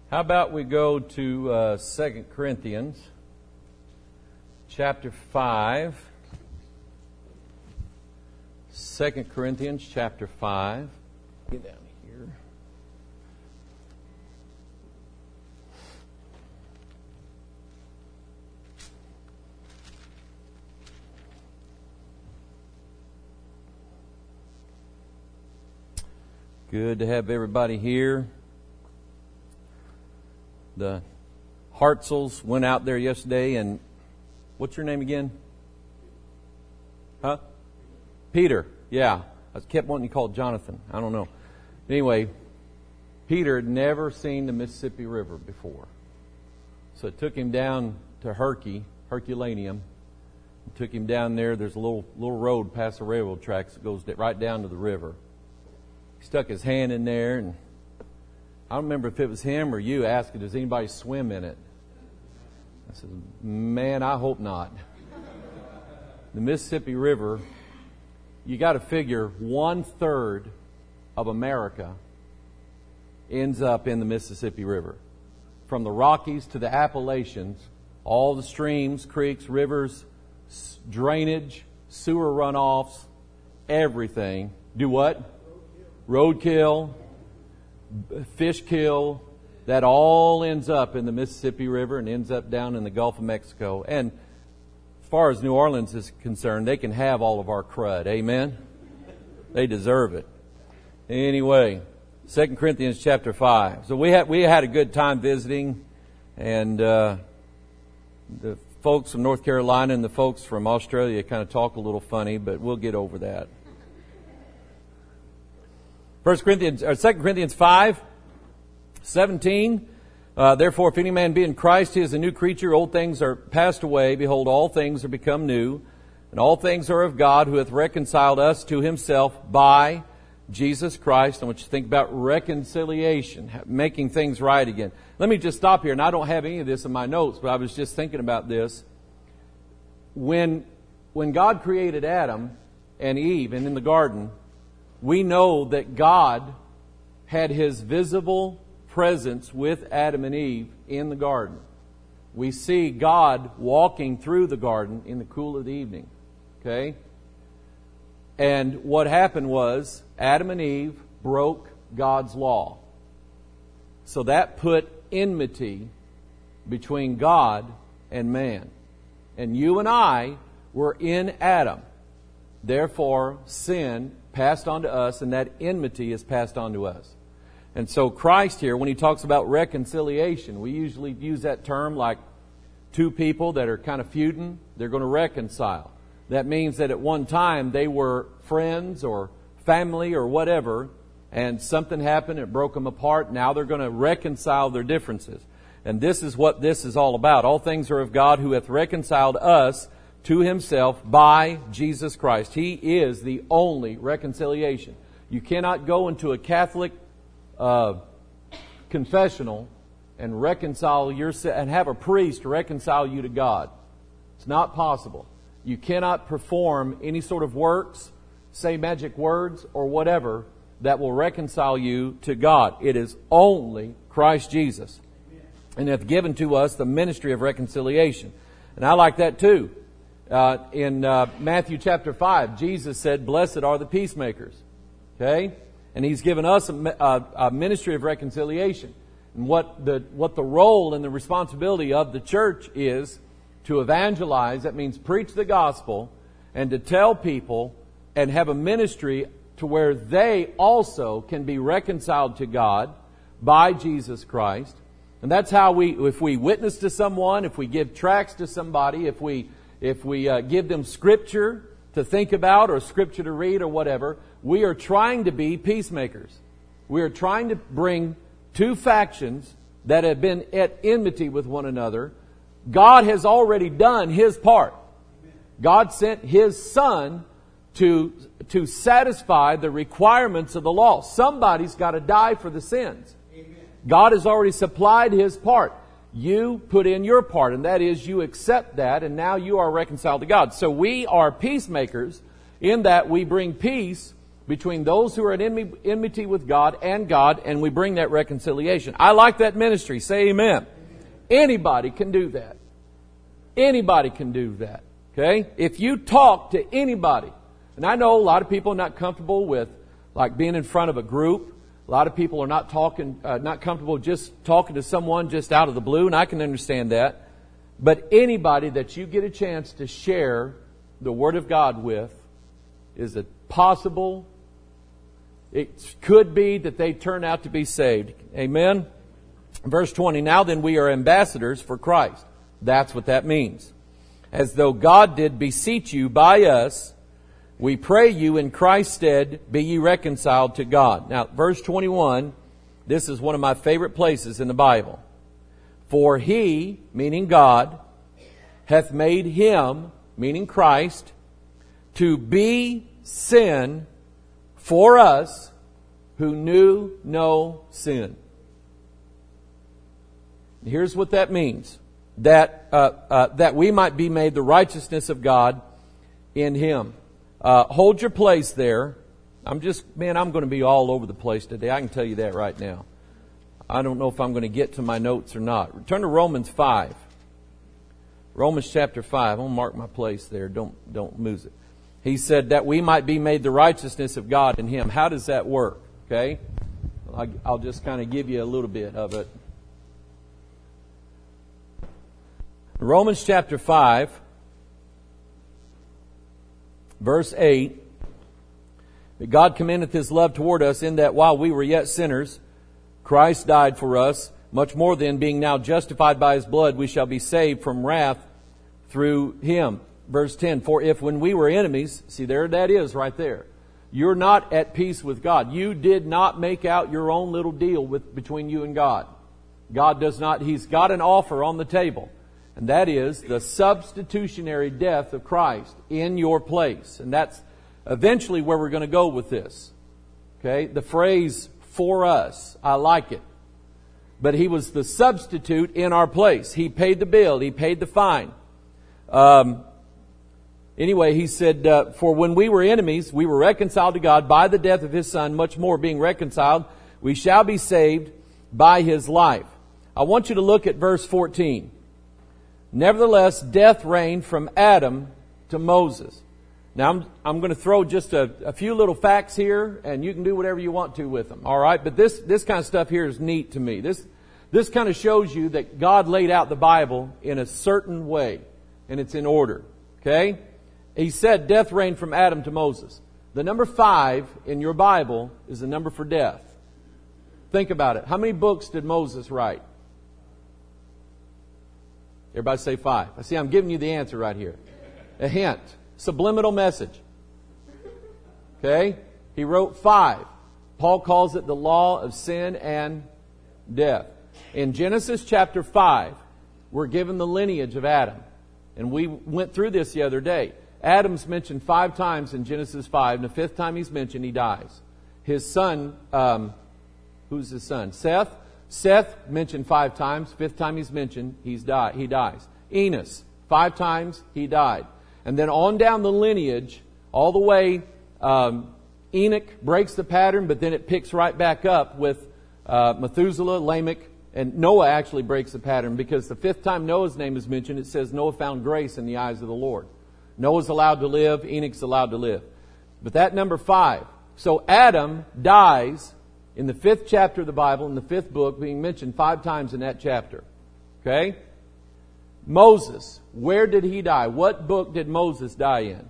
How about we go to 2 Corinthians chapter 5. 2 Corinthians chapter 5. Get down here. Good to have everybody here. The Hartzels went out there yesterday, and what's your name again? Huh? Peter. Yeah. I kept wanting to call it Jonathan. I don't know. Anyway, Peter had never seen the Mississippi River before. So it took him down to Herculaneum. It took him down there. There's a little road past the railroad tracks that goes right down to the river. He stuck his hand in there, and I don't remember if it was him or you asking, does anybody swim in it? I said, man, I hope not. The Mississippi River, you got to figure 1/3 of America ends up in the Mississippi River. From the Rockies to the Appalachians, all the streams, creeks, rivers, drainage, sewer runoffs, everything. Do what? Roadkill. Fish kill, that all ends up in the Mississippi River and ends up down in the Gulf of Mexico. And as far as New Orleans is concerned, they can have all of our crud. Amen? They deserve it. Anyway, 2 Corinthians chapter 5. So we had a good time visiting, and the folks from North Carolina and the folks from Australia kind of talk a little funny, but we'll get over that. 2 Corinthians 5, 17. Therefore, if any man be in Christ, he is a new creature. Old things are passed away. Behold, all things are become new. And all things are of God, who hath reconciled us to himself by Jesus Christ. I want you to think about reconciliation, making things right again. Let me just stop here, and I don't have any of this in my notes, but I was just thinking about this. When God created Adam and Eve, and in the garden, we know that God had His visible presence with Adam and Eve in the garden. We see God walking through the garden in the cool of the evening. Okay? And what happened was Adam and Eve broke God's law. So that put enmity between God and man. And you and I were in Adam. Therefore, sin passed on to us, and that enmity is passed on to us. And so Christ here, when He talks about reconciliation, we usually use that term like two people that are kind of feuding, they're going to reconcile. That means that at one time they were friends or family or whatever, and something happened, it broke them apart. Now they're going to reconcile their differences. And this is what this is all about. All things are of God, who hath reconciled us to Himself by Jesus Christ. He is the only reconciliation. You cannot go into a Catholic confessional and reconcile yourself and have a priest reconcile you to God. It's not possible. You cannot perform any sort of works, say magic words or whatever that will reconcile you to God. It is only Christ Jesus, and hath given to us the ministry of reconciliation. And I like that too. In Matthew chapter 5, Jesus said, blessed are the peacemakers. Okay? And He's given us a ministry of reconciliation. And what the role and the responsibility of the church is to evangelize. That means preach the gospel and to tell people and have a ministry to where they also can be reconciled to God by Jesus Christ. And that's how if we witness to someone, if we give tracts to somebody, if we give them scripture to think about or scripture to read or whatever, we are trying to be peacemakers. We are trying to bring two factions that have been at enmity with one another. God has already done His part. God sent His Son to satisfy the requirements of the law. Somebody's got to die for the sins. God has already supplied His part. You put in your part, and that is you accept that, and now you are reconciled to God. So we are peacemakers in that we bring peace between those who are at enmity with God, and we bring that reconciliation. I like that ministry. Say amen. Anybody can do that. Anybody can do that. Okay? If you talk to anybody, and I know a lot of people are not comfortable with like being in front of a group. A lot of people are not comfortable just talking to someone just out of the blue, and I can understand that. But anybody that you get a chance to share the Word of God with is it possible. It could be that they turn out to be saved. Amen? Verse 20, now then we are ambassadors for Christ. That's what that means. As though God did beseech you by us, we pray you in Christ's stead, be ye reconciled to God. Now, verse 21, this is one of my favorite places in the Bible. For He, meaning God, hath made Him, meaning Christ, to be sin for us who knew no sin. Here's what that means. That we might be made the righteousness of God in Him. Hold your place there. I'm going to be all over the place today. I can tell you that right now. I don't know if I'm going to get to my notes or not. Turn to Romans 5. Romans chapter 5. I'm going to mark my place there. Don't lose it. He said that we might be made the righteousness of God in Him. How does that work? Okay? I'll just kind of give you a little bit of it. Romans chapter 5, verse 8. That God commendeth His love toward us in that while we were yet sinners, Christ died for us. Much more then, being now justified by His blood, we shall be saved from wrath through Him. Verse 10, for if when we were enemies, see there that is right there. You're not at peace with God. You did not make out your own little deal between you and God. God does not. He's got an offer on the table. And that is the substitutionary death of Christ in your place. And that's eventually where we're going to go with this. Okay? The phrase, for us, I like it. But He was the substitute in our place. He paid the bill. He paid the fine. Anyway, He said, for when we were enemies, we were reconciled to God by the death of His Son. Much more, being reconciled, we shall be saved by His life. I want you to look at verse 14. Nevertheless, death reigned from Adam to Moses. Now, I'm going to throw just a few little facts here, and you can do whatever you want to with them. All right? But this kind of stuff here is neat to me. This kind of shows you that God laid out the Bible in a certain way, and it's in order. Okay? He said death reigned from Adam to Moses. The number 5 in your Bible is the number for death. Think about it. How many books did Moses write? Everybody say 5. I see I'm giving you the answer right here. A hint. Subliminal message. Okay? He wrote 5. Paul calls it the law of sin and death. In Genesis chapter 5, we're given the lineage of Adam. And we went through this the other day. Adam's mentioned 5 times in Genesis 5. And the 5th time he's mentioned, he dies. His son, who's his son? Seth. Seth mentioned 5 times. 5th time he's mentioned, he dies. Enos, 5 times he died. And then on down the lineage, all the way, Enoch breaks the pattern, but then it picks right back up with Methuselah, Lamech, and Noah actually breaks the pattern, because the 5th time Noah's name is mentioned, it says Noah found grace in the eyes of the Lord. Noah's allowed to live, Enoch's allowed to live. But that number 5. So Adam dies in the 5th chapter of the Bible, in the 5th book, being mentioned 5 times in that chapter. Okay? Moses, where did he die? What book did Moses die in?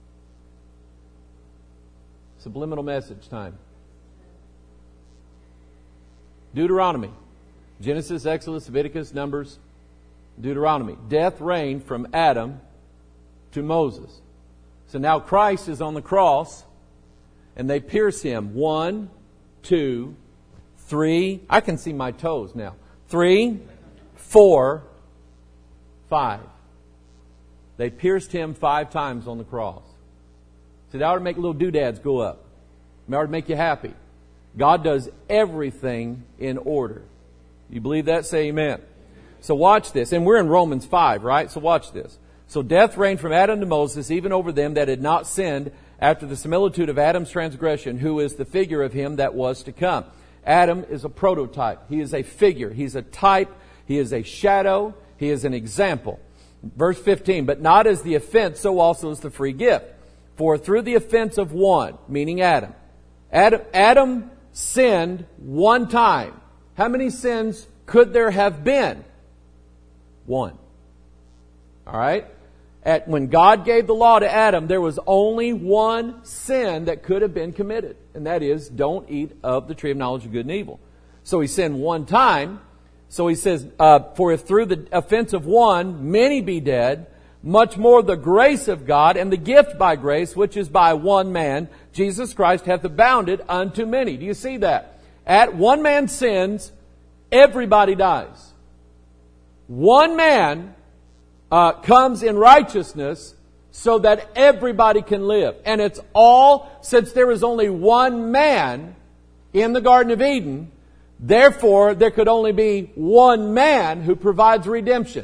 Subliminal message time. Deuteronomy. Genesis, Exodus, Leviticus, Numbers, Deuteronomy. Death reigned from Adam to Moses. So now Christ is on the cross, and they pierce Him. 1, 2, 3. I can see my toes now. 3, 4, 5. They pierced Him 5 times on the cross. So that ought to make little doodads go up. That ought to make you happy. God does everything in order. You believe that? Say amen. So watch this. And we're in Romans 5, right? So watch this. So death reigned from Adam to Moses, even over them that had not sinned, after the similitude of Adam's transgression, who is the figure of him that was to come. Adam is a prototype. He is a figure. He's a type. He is a shadow. He is an example. Verse 15, but not as the offense, so also is the free gift. For through the offense of one, meaning Adam sinned one time. How many sins could there have been? One. All right? When God gave the law to Adam, there was only one sin that could have been committed. And that is, don't eat of the tree of knowledge of good and evil. So he sinned one time. So he says, for if through the offense of one, many be dead, much more the grace of God and the gift by grace, which is by one man, Jesus Christ, hath abounded unto many. Do you see that? At one man sins, everybody dies. One man comes in righteousness so that everybody can live. And it's all, since there is only one man in the Garden of Eden, therefore there could only be one man who provides redemption.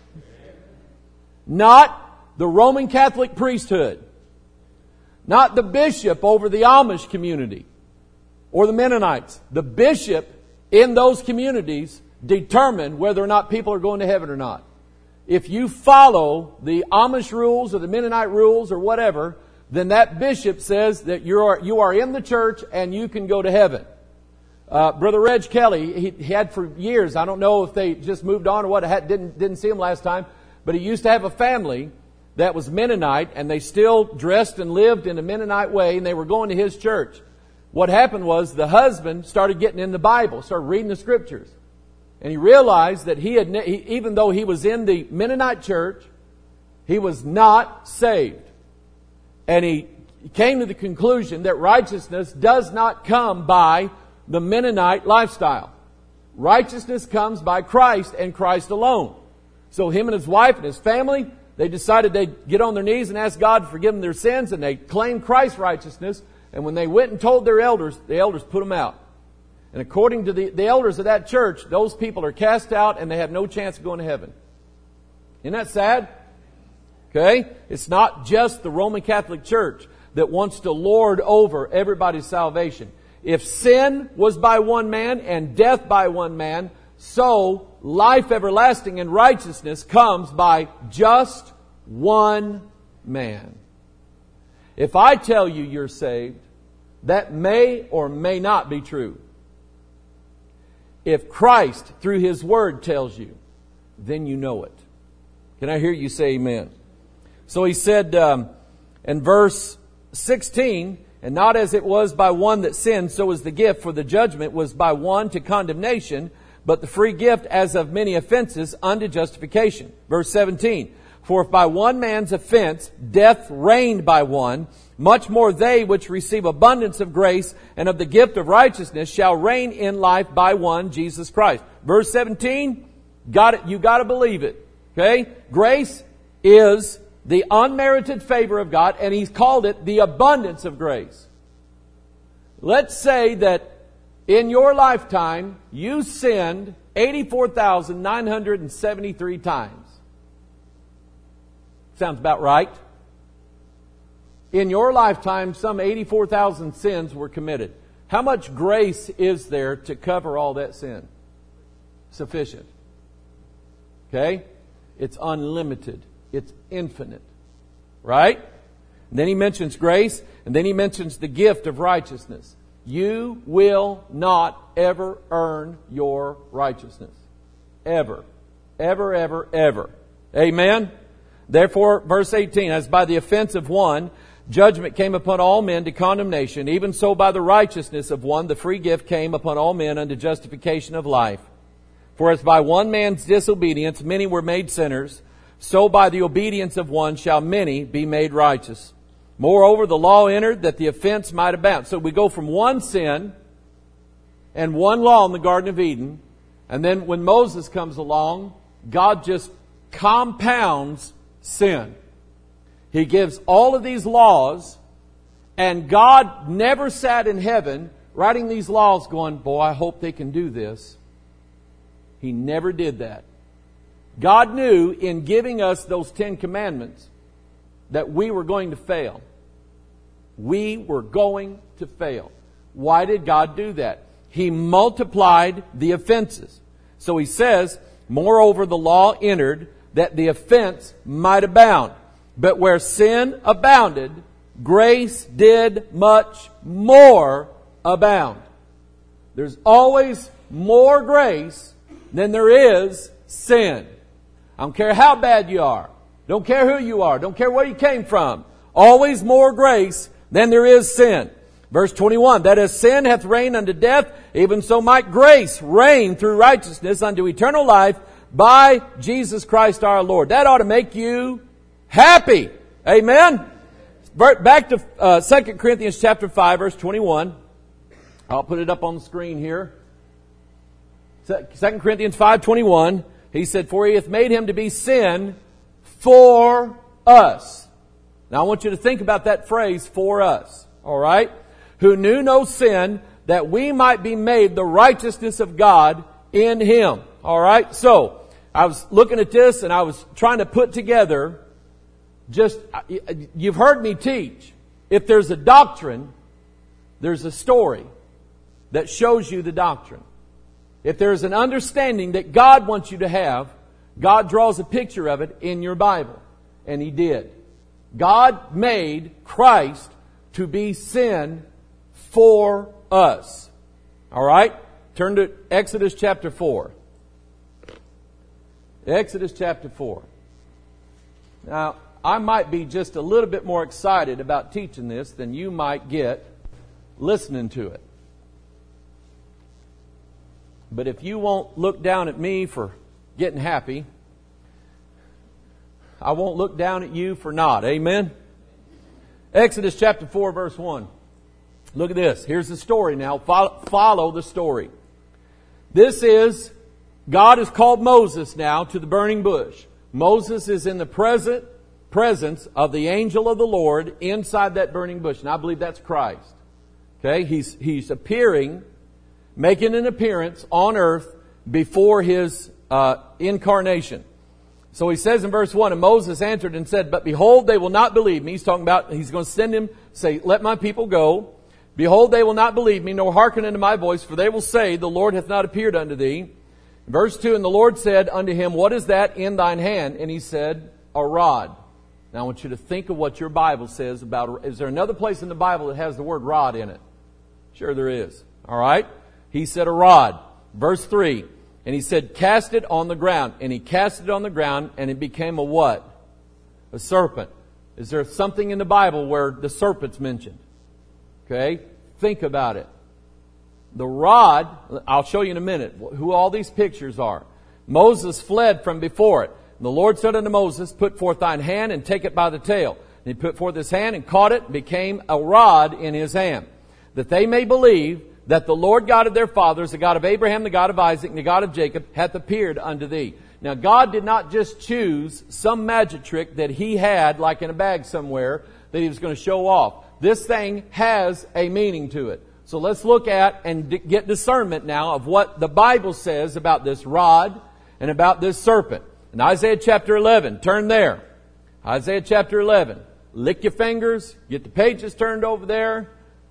Not the Roman Catholic priesthood. Not the bishop over the Amish community or the Mennonites. The bishop in those communities determine whether or not people are going to heaven or not. If you follow the Amish rules or the Mennonite rules or whatever, then that bishop says that you are in the church and you can go to heaven. Brother Reg Kelly, he had for years, I don't know if they just moved on or what, I didn't see him last time, but he used to have a family that was Mennonite, and they still dressed and lived in a Mennonite way, and they were going to his church. What happened was the husband started getting in the Bible, started reading the Scriptures. And he realized that even though he was in the Mennonite church, he was not saved. And he came to the conclusion that righteousness does not come by the Mennonite lifestyle. Righteousness comes by Christ and Christ alone. So him and his wife and his family, they decided they'd get on their knees and ask God to forgive them their sins, and they claimed Christ's righteousness. And when they went and told their elders, the elders put them out. And according to the elders of that church, those people are cast out and they have no chance of going to heaven. Isn't that sad? Okay? It's not just the Roman Catholic Church that wants to lord over everybody's salvation. If sin was by one man and death by one man, so life everlasting and righteousness comes by just one man. If I tell you you're saved, that may or may not be true. If Christ, through His Word, tells you, then you know it. Can I hear you say amen? So he said in verse 16, and not as it was by one that sinned, so is the gift, for the judgment was by one to condemnation, but the free gift as of many offenses unto justification. Verse 17, for if by one man's offense death reigned by one, much more they which receive abundance of grace and of the gift of righteousness shall reign in life by one, Jesus Christ. Verse 17, you got to believe it. Okay? Grace is the unmerited favor of God, and He's called it the abundance of grace. Let's say that in your lifetime you sinned 84,973 times. Sounds about right. In your lifetime, some 84,000 sins were committed. How much grace is there to cover all that sin? Sufficient. Okay? It's unlimited. It's infinite. Right? And then he mentions grace, and then he mentions the gift of righteousness. You will not ever earn your righteousness. Ever. Ever, ever, ever. Amen? Therefore, verse 18, as by the offense of one, judgment came upon all men to condemnation, even so by the righteousness of one, the free gift came upon all men unto justification of life. For as by one man's disobedience many were made sinners, so by the obedience of one shall many be made righteous. Moreover, the law entered that the offense might abound. So we go from one sin and one law in the Garden of Eden, and then when Moses comes along, God just compounds sin. He gives all of these laws, and God never sat in heaven writing these laws going, boy, I hope they can do this. He never did that. God knew in giving us those 10 commandments that we were going to fail. we were going to fail. Why did God do that? He multiplied the offenses. So He says, moreover, the law entered that the offense might abound. But where sin abounded, grace did much more abound. There's always more grace than there is sin. I don't care how bad you are. Don't care who you are. Don't care where you came from. Always more grace than there is sin. Verse 21, that as sin hath reigned unto death, even so might grace reign through righteousness unto eternal life by Jesus Christ our Lord. That ought to make you happy. Amen? Back to 2 Corinthians chapter 5, verse 21. I'll put it up on the screen here. 2 Corinthians 5:21. He said, for He hath made Him to be sin for us. Now I want you to think about that phrase, for us. All right? Who knew no sin, that we might be made the righteousness of God in Him. All right? So, I was looking at this and I was trying to put together you've heard me teach. If there's a doctrine, there's a story that shows you the doctrine. If there's an understanding that God wants you to have, God draws a picture of it in your Bible. And He did. God made Christ to be sin for us. All right? Turn to Exodus chapter 4. Exodus chapter 4. Now, I might be just a little bit more excited about teaching this than you might get listening to it. But if you won't look down at me for getting happy, I won't look down at you for not. Amen? Exodus chapter 4, verse 1. Look at this. Here's the story now. Follow the story. This is, God has called Moses now to the burning bush. Moses is in the presence of the angel of the Lord inside that burning bush. And I believe that's Christ. Okay? He's appearing, making an appearance on earth before His incarnation. So He says in verse 1, and Moses answered and said, but behold, they will not believe me. He's talking about, He's going to send him, say, let my people go. Behold, they will not believe me, nor hearken unto my voice, for they will say, the Lord hath not appeared unto thee. Verse 2, and the Lord said unto him, what is that in thine hand? And he said, a rod. Now I want you to think of what your Bible says about, is there another place in the Bible that has the word rod in it? Sure there is. All right? He said a rod. Verse 3, and he said, cast it on the ground. And he cast it on the ground, and it became a what? A serpent. Is there something in the Bible where the serpent's mentioned? Okay? Think about it. The rod, I'll show you in a minute who all these pictures are. Moses fled from before it. And the Lord said unto Moses, put forth thine hand and take it by the tail. And he put forth his hand and caught it, and became a rod in his hand. That they may believe that the Lord God of their fathers, the God of Abraham, the God of Isaac, and the God of Jacob, hath appeared unto thee. Now God did not just choose some magic trick that He had, like in a bag somewhere, that He was going to show off. This thing has a meaning to it. So let's look at and get discernment now of what the Bible says about this rod and about this serpent. In Isaiah chapter 11, turn there. Isaiah chapter 11. Lick your fingers, get the pages turned over there.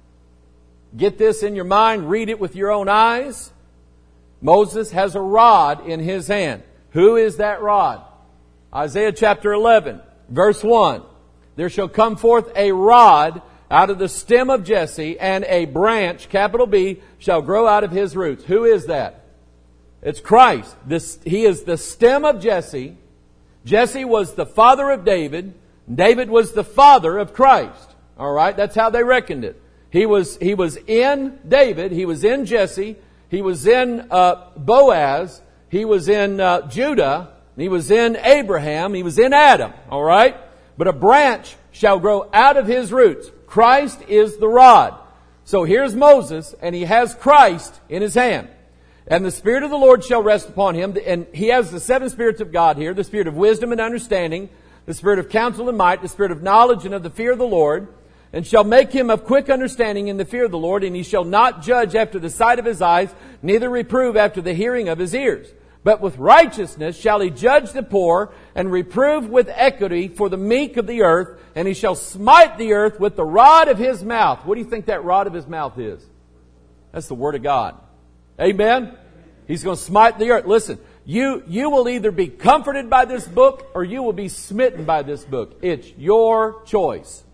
Get this in your mind, read it with your own eyes. Moses has a rod in his hand. Who is that rod? Isaiah chapter 11, verse 1. There shall come forth a rod out of the stem of Jesse, and a branch, capital B, shall grow out of his roots. Who is that? It's Christ. He is the stem of Jesse. Jesse was the father of David. David was the father of Christ. All right? That's how they reckoned it. He was in David. He was in Jesse. He was in Boaz. He was in Judah. He was in Abraham. He was in Adam. All right? But a branch shall grow out of his roots. Christ is the rod. So here's Moses, and he has Christ in his hand. And the Spirit of the Lord shall rest upon him. And he has the seven spirits of God here. The Spirit of wisdom and understanding. The Spirit of counsel and might. The Spirit of knowledge and of the fear of the Lord. And shall make him of quick understanding in the fear of the Lord. And he shall not judge after the sight of his eyes, neither reprove after the hearing of his ears. But with righteousness shall he judge the poor, and reprove with equity for the meek of the earth, and he shall smite the earth with the rod of his mouth. What do you think that rod of his mouth is? That's the Word of God. Amen? He's going to smite the earth. Listen, you will either be comforted by this book, or you will be smitten by this book. It's your choice.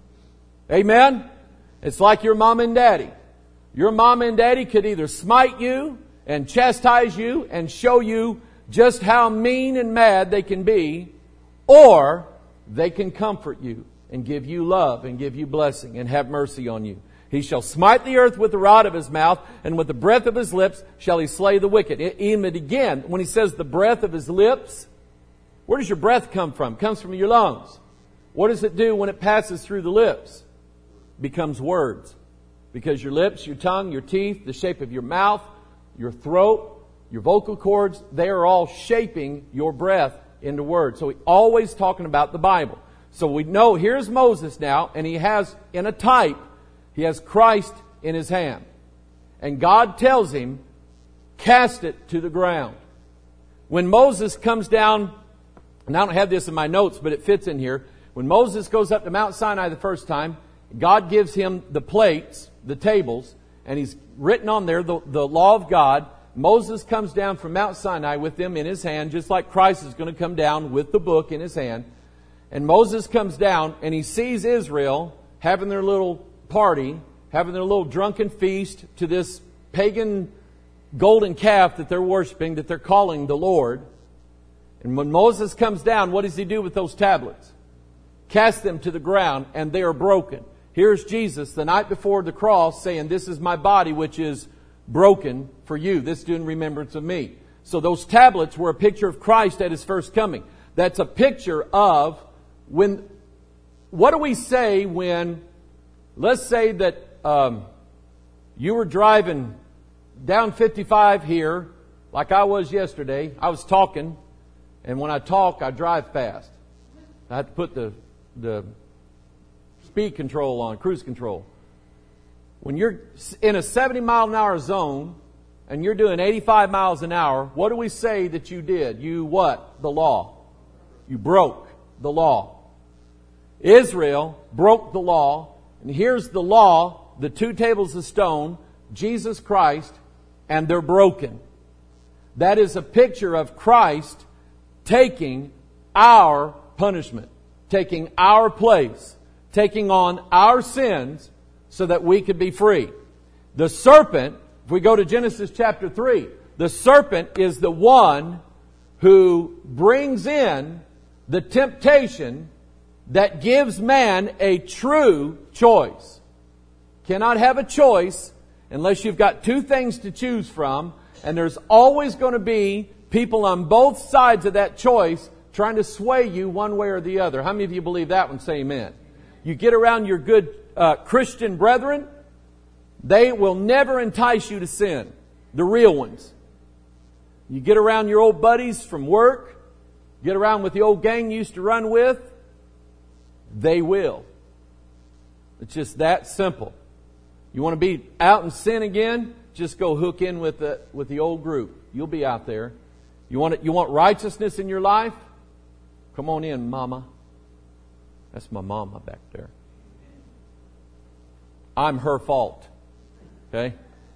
Amen? It's like your mom and daddy. Your mom and daddy could either smite you and chastise you and show you just how mean and mad they can be, or they can comfort you and give you love and give you blessing and have mercy on you. He shall smite the earth with the rod of his mouth, and with the breath of his lips shall he slay the wicked. Even again, when he says the breath of his lips, where does your breath come from? It comes from your lungs. What does it do when it passes through the lips? It becomes words. Because your lips, your tongue, your teeth, the shape of your mouth, your throat, your vocal cords, they are all shaping your breath into words. So he's always talking about the Bible. So we know, here's Moses now, and he has, in a type, he has Christ in his hand. And God tells him, cast it to the ground. When Moses comes down, and I don't have this in my notes, but it fits in here. When Moses goes up to Mount Sinai the first time, God gives him the plates, the tables, and he's written on there the law of God. Moses comes down from Mount Sinai with them in his hand, just like Christ is going to come down with the book in his hand. And Moses comes down and he sees Israel having their little party, having their little drunken feast to this pagan golden calf that they're worshiping, that they're calling the Lord. And when Moses comes down, what does he do with those tablets? Cast them to the ground, and they are broken. Here's Jesus the night before the cross saying, this is my body which is broken for you. This do in remembrance of me. So those tablets were a picture of Christ at His first coming. That's a picture of when, what do we say when, let's say that you were driving down 55 here, like I was yesterday. I was talking, and when I talk, I drive fast. I have to put the speed control on, cruise control. When you're in a 70 mile an hour zone and you're doing 85 miles an hour, what do we say that you did? You what? The law. You broke the law. Israel broke the law. And here's the law, the two tables of stone, Jesus Christ, and they're broken. That is a picture of Christ taking our punishment, taking our place, taking on our sins so that we could be free. The serpent, if we go to Genesis chapter 3, the serpent is the one who brings in the temptation that gives man a true choice. Cannot have a choice unless you've got two things to choose from, and there's always going to be people on both sides of that choice trying to sway you one way or the other. How many of you believe that one? Say amen. You get around your good Christian brethren, they will never entice you to sin. The real ones. You get around your old buddies from work, get around with the old gang you used to run with, they will. It's just that simple. You want to be out in sin again? Just go hook in with the old group. You'll be out there. You want righteousness in your life? Come on in, Mama. That's my mama back there. I'm her fault. Okay?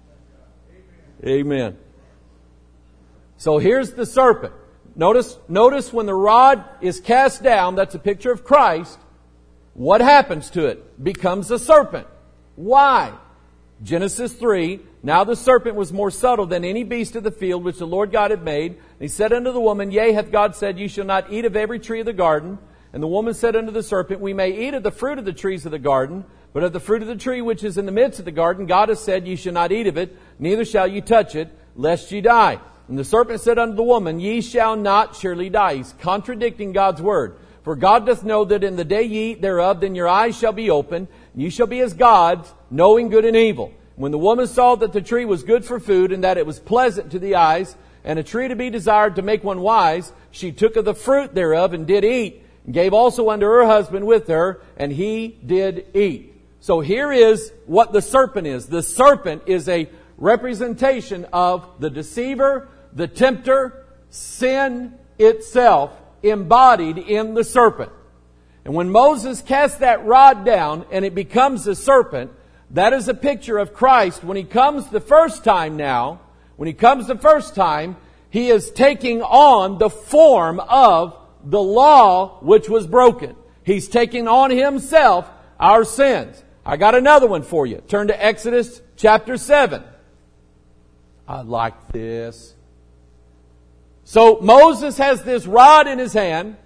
Amen. So here's the serpent. Notice when the rod is cast down, that's a picture of Christ. What happens to it? Becomes a serpent. Why? Genesis 3, now the serpent was more subtle than any beast of the field which the Lord God had made. And he said unto the woman, Yea, hath God said, You shall not eat of every tree of the garden. And the woman said unto the serpent, We may eat of the fruit of the trees of the garden, but of the fruit of the tree which is in the midst of the garden, God has said, Ye shall not eat of it, neither shall you touch it, lest ye die. And the serpent said unto the woman, Ye shall not surely die. He's contradicting God's word. For God doth know that in the day ye eat thereof, then your eyes shall be opened, and ye shall be as gods, knowing good and evil. When the woman saw that the tree was good for food, and that it was pleasant to the eyes, and a tree to be desired to make one wise, she took of the fruit thereof, and did eat, and gave also unto her husband with her, and he did eat. So here is what the serpent is. The serpent is a representation of the deceiver, the tempter, sin itself embodied in the serpent. And when Moses cast that rod down and it becomes a serpent, that is a picture of Christ. When He comes the first time now, He is taking on the form of the law which was broken. He's taking on Himself our sins. I got another one for you. Turn to Exodus chapter 7. I like this. So Moses has this rod in his hand,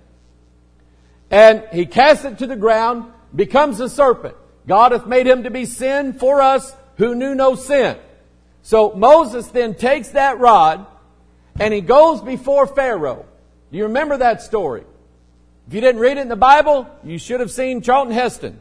and he casts it to the ground, becomes a serpent. God hath made him to be sin for us who knew no sin. So Moses then takes that rod, and he goes before Pharaoh. Do you remember that story? If you didn't read it in the Bible, you should have seen Charlton Heston.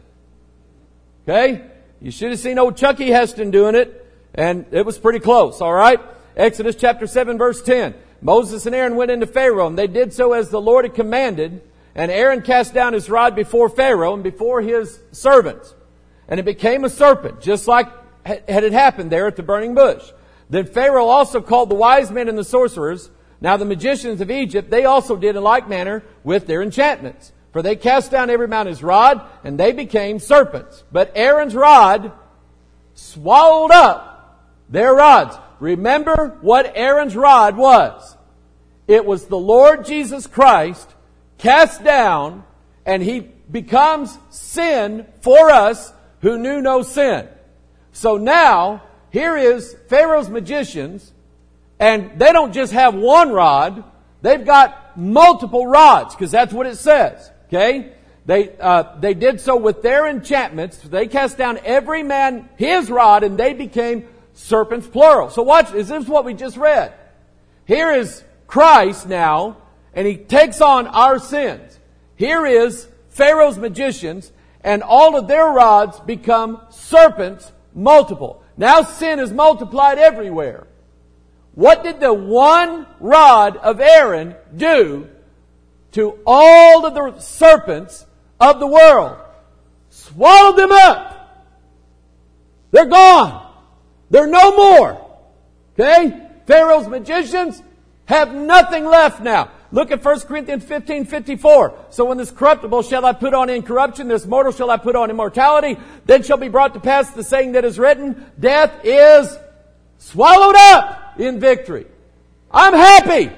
Okay? You should have seen old Chucky Heston doing it, and it was pretty close, all right? Exodus chapter 7, verse 10. Moses and Aaron went into Pharaoh, and they did so as the Lord had commanded. And Aaron cast down his rod before Pharaoh and before his servants. And it became a serpent, just like had it happened there at the burning bush. Then Pharaoh also called the wise men and the sorcerers. Now the magicians of Egypt, they also did in like manner with their enchantments. For they cast down every man his rod, and they became serpents. But Aaron's rod swallowed up their rods. Remember what Aaron's rod was. It was the Lord Jesus Christ cast down, and He becomes sin for us who knew no sin. So now, here is Pharaoh's magicians, and they don't just have one rod, they've got multiple rods, because that's what it says. Okay? They did so with their enchantments. They cast down every man his rod, and they became serpents, plural. So watch this. This is what we just read. Here is Christ now, and He takes on our sins. Here is Pharaoh's magicians, and all of their rods become serpents, multiple. Now sin is multiplied everywhere. What did the one rod of Aaron do to all of the serpents of the world? Swallowed them up. They're gone. They're no more. Okay? Pharaoh's magicians have nothing left now. Look at 1 Corinthians 15:54. So when this corruptible shall I put on incorruption, this mortal shall I put on immortality, then shall be brought to pass the saying that is written, death is swallowed up in victory. I'm happy.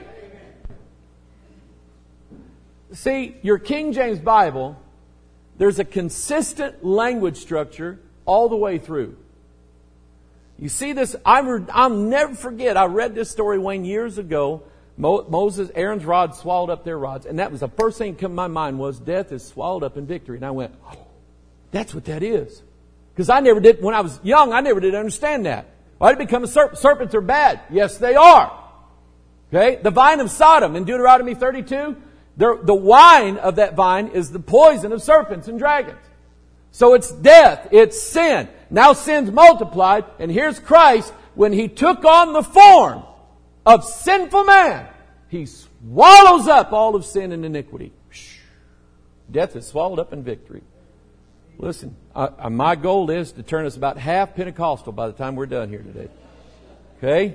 See, your King James Bible, there's a consistent language structure all the way through. You see this, I'll never forget, I read this story, Wayne, years ago. Moses, Aaron's rod swallowed up their rods. And that was the first thing that came to my mind was death is swallowed up in victory. And I went, oh, that's what that is. Because I never did, when I was young, I never did understand that. Why did it become a serpent? Serpents are bad. Yes, they are. Okay? The vine of Sodom in Deuteronomy 32, the wine of that vine is the poison of serpents and dragons. So it's death. It's sin. Now sin's multiplied. And here's Christ when He took on the form of sinful man. He swallows up all of sin and iniquity. Death is swallowed up in victory. Listen, my goal is to turn us about half Pentecostal by the time we're done here today. Okay?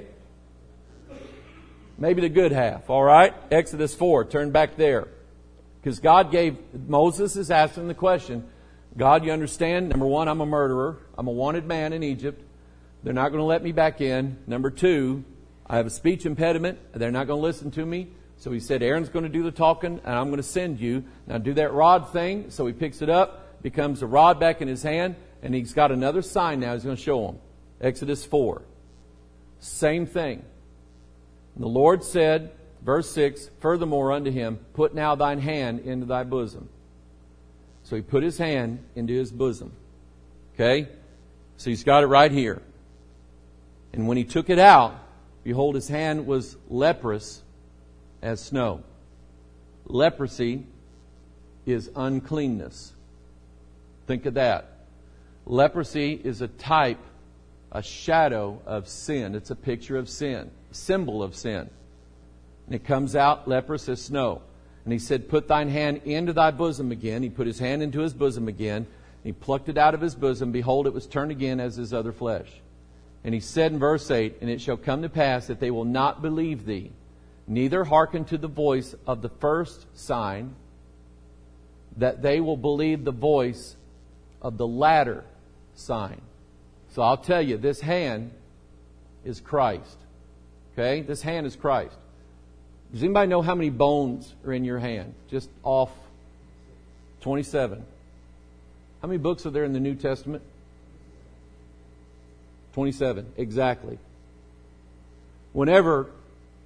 Maybe the good half, all right? Exodus 4, turn back there. Because God gave, Moses is asking the question, God, you understand, number one, I'm a murderer. I'm a wanted man in Egypt. They're not going to let me back in. Number two, I have a speech impediment. They're not going to listen to me. So He said, Aaron's going to do the talking, and I'm going to send you. Now do that rod thing. So He picks it up, becomes a rod back in his hand, and he's got another sign now He's going to show him. Exodus 4. Same thing. And the Lord said, verse 6, furthermore unto him, put now thine hand into thy bosom. So He put His hand into his bosom. Okay? So He's got it right here. And when He took it out, behold, his hand was leprous as snow. Leprosy is uncleanness. Think of that. Leprosy is a type, a shadow of sin. It's a picture of sin, a symbol of sin. And it comes out leprous as snow. And He said, put thine hand into thy bosom again. He put his hand into his bosom again. And He plucked it out of his bosom. Behold, it was turned again as his other flesh. And He said in verse 8, and it shall come to pass that they will not believe thee, neither hearken to the voice of the first sign, that they will believe the voice of the latter sign. So I'll tell you, this hand is Christ. Okay? This hand is Christ. Does anybody know how many bones are in your hand? Just off 27. How many books are there in the New Testament? 27, exactly. Whenever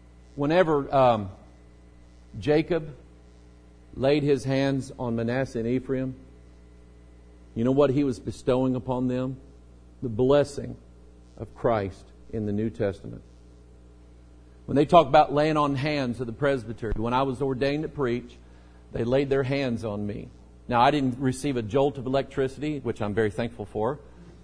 Jacob laid his hands on Manasseh and Ephraim, you know what he was bestowing upon them? The blessing of Christ in the New Testament. When they talk about laying on hands of the presbytery, when I was ordained to preach, they laid their hands on me. Now, I didn't receive a jolt of electricity, which I'm very thankful for.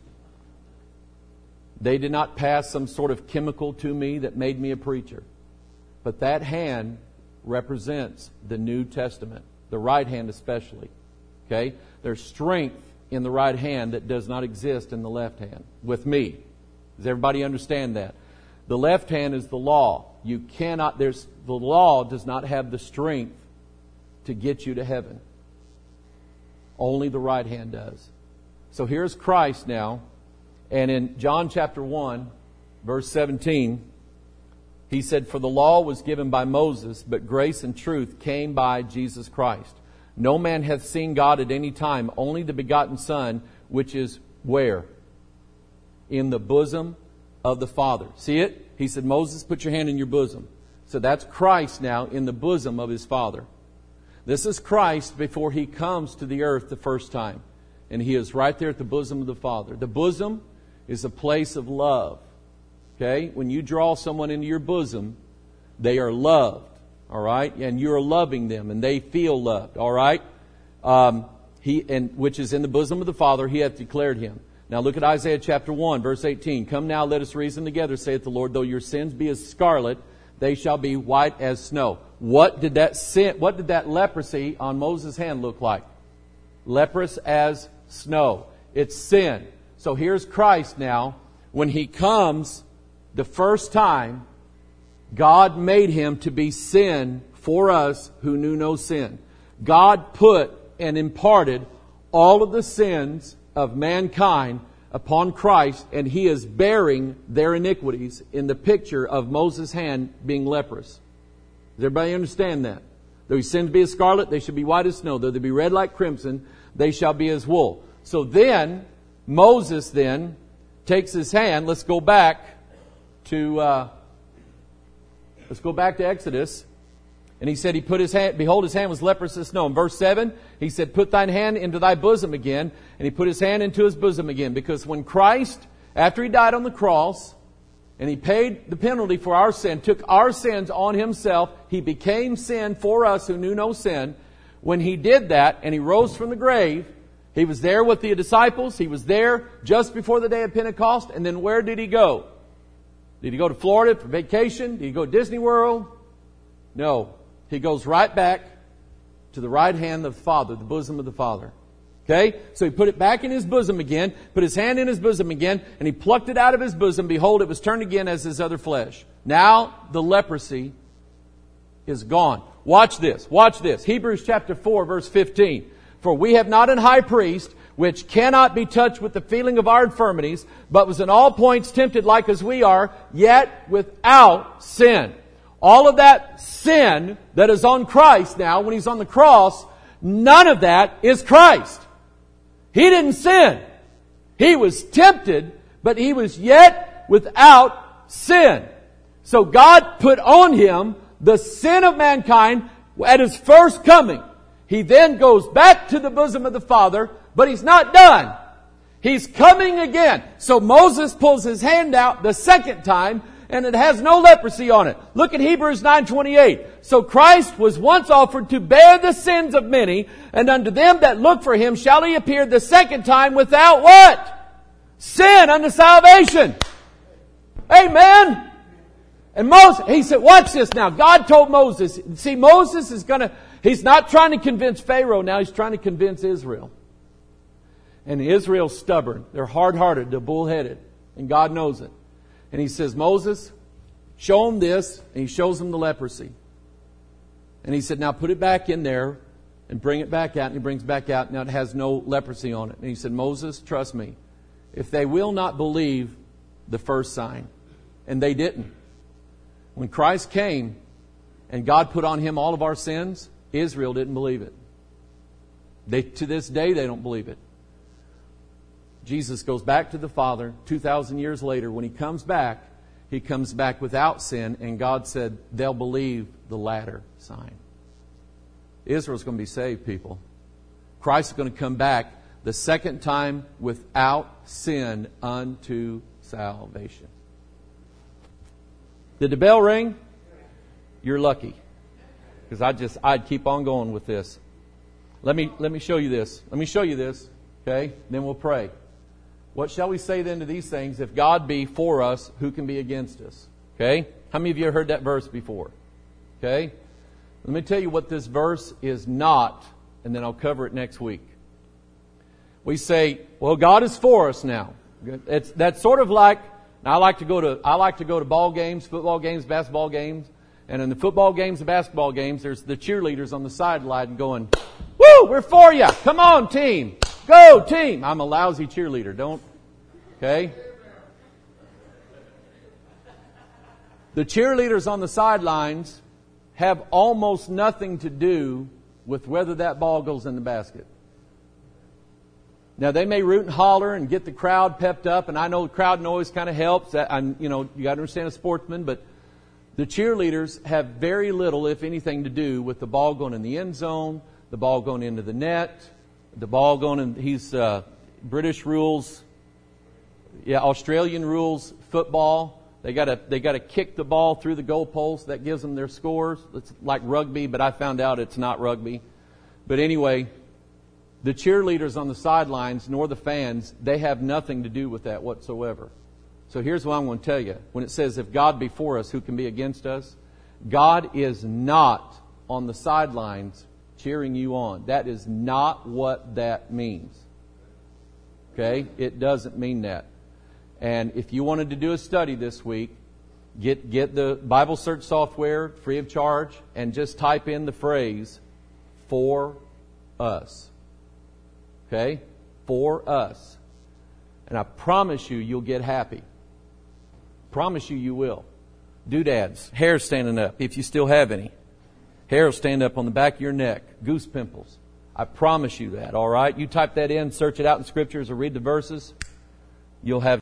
They did not pass some sort of chemical to me that made me a preacher. But that hand represents the New Testament, the right hand especially. Okay? There's strength in the right hand that does not exist in the left hand, with me. Does everybody understand that? The left hand is the law. The law does not have the strength to get you to heaven. Only the right hand does. So here's Christ now. And in John chapter 1, verse 17, he said, "For the law was given by Moses, but grace and truth came by Jesus Christ. No man hath seen God at any time, only the begotten Son, which is where? In the bosom of the Father." See it? He said, "Moses, put your hand in your bosom." So that's Christ now in the bosom of His Father. This is Christ before He comes to the earth the first time. And He is right there at the bosom of the Father. The bosom is a place of love. Okay? When you draw someone into your bosom, they are loved. All right? And you're loving them and they feel loved. All right? Which is in the bosom of the Father, He hath declared Him. Now look at Isaiah chapter 1, verse 18. "Come now, let us reason together, saith the Lord. Though your sins be as scarlet, they shall be white as snow." What did that leprosy on Moses' hand look like? Leprous as snow. It's sin. So here's Christ now. When He comes the first time, God made Him to be sin for us who knew no sin. God put and imparted all of the sins of mankind upon Christ, and He is bearing their iniquities in the picture of Moses' hand being leprous. Does everybody understand that? Though His sins be as scarlet, they shall be white as snow. Though they be red like crimson, they shall be as wool. So then, Moses then takes his hand. Let's go back to Exodus. And he said, he put his hand, behold, his hand was leprous as snow. In verse 7, he said, "Put thine hand into thy bosom again." And he put his hand into his bosom again. Because when Christ, after He died on the cross, and He paid the penalty for our sin, took our sins on Himself, He became sin for us who knew no sin. When He did that, and He rose from the grave, He was there with the disciples. He was there just before the day of Pentecost. And then where did He go? Did He go to Florida for vacation? Did He go to Disney World? No. He goes right back to the right hand of the Father, the bosom of the Father. Okay? So He put it back in His bosom again, put His hand in His bosom again, and He plucked it out of His bosom. Behold, it was turned again as His other flesh. Now the leprosy is gone. Watch this. Watch this. Hebrews chapter 4, verse 15. "For we have not an high priest which cannot be touched with the feeling of our infirmities, but was in all points tempted like as we are, yet without sin." All of that sin that is on Christ now, when He's on the cross, none of that is Christ. He didn't sin. He was tempted, but He was yet without sin. So God put on Him the sin of mankind at His first coming. He then goes back to the bosom of the Father, but He's not done. He's coming again. So Moses pulls his hand out the second time, and it has no leprosy on it. Look at Hebrews 9:28. "So Christ was once offered to bear the sins of many, and unto them that look for Him shall He appear the second time without" what? "Sin unto salvation." Amen. And Moses, he said, watch this now. God told Moses, see, Moses is he's not trying to convince Pharaoh now, he's trying to convince Israel. And Israel's stubborn. They're hard-hearted, they're bullheaded. And God knows it. And He says, "Moses, show them this, and he shows them the leprosy. And he said, now put it back in there and bring it back out. And he brings it back out. Now it has no leprosy on it. And he said, Moses, trust me. If they will not believe the first sign. And they didn't. When Christ came and God put on Him all of our sins, Israel didn't believe it. To this day, they don't believe it. Jesus goes back to the Father 2,000 years later. When He comes back without sin, and God said they'll believe the latter sign. Israel's going to be saved, people. Christ is going to come back the second time without sin unto salvation. Did the bell ring? You're lucky. Because I'd keep on going with this. Let me show you this. Let me show you this. Okay? Then we'll pray. What shall we say then to these things? If God be for us, who can be against us? Okay? How many of you have heard that verse before? Okay? Let me tell you what this verse is not, and then I'll cover it next week. We say, well, God is for us now. That's sort of like, I like to go to ball games, football games, basketball games, and in the football games and basketball games, there's the cheerleaders on the sideline going, woo, we're for you. Come on, team. Go, team. I'm a lousy cheerleader. Okay? The cheerleaders on the sidelines have almost nothing to do with whether that ball goes in the basket. Now, they may root and holler and get the crowd pepped up, and I know crowd noise kind of helps. You got to understand a sportsman, but the cheerleaders have very little, if anything, to do with the ball going in the end zone, the ball going into the net, the ball going in. British rules, Australian rules football. They got to kick the ball through the goalpost. That gives them their scores. It's like rugby, but I found out it's not rugby. But anyway, the cheerleaders on the sidelines, nor the fans, they have nothing to do with that whatsoever. So here's what I'm going to tell you. When it says, if God be for us, who can be against us? God is not on the sidelines cheering you on. That is not what that means. Okay? It doesn't mean that. And if you wanted to do a study this week, get the Bible search software free of charge and just type in the phrase, for us. Okay? For us. And I promise you'll get happy. Promise you will. Doodads, hair standing up, if you still have any. Hair will stand up on the back of your neck. Goose pimples. I promise you that, all right? You type that in, search it out in Scriptures or read the verses. You'll have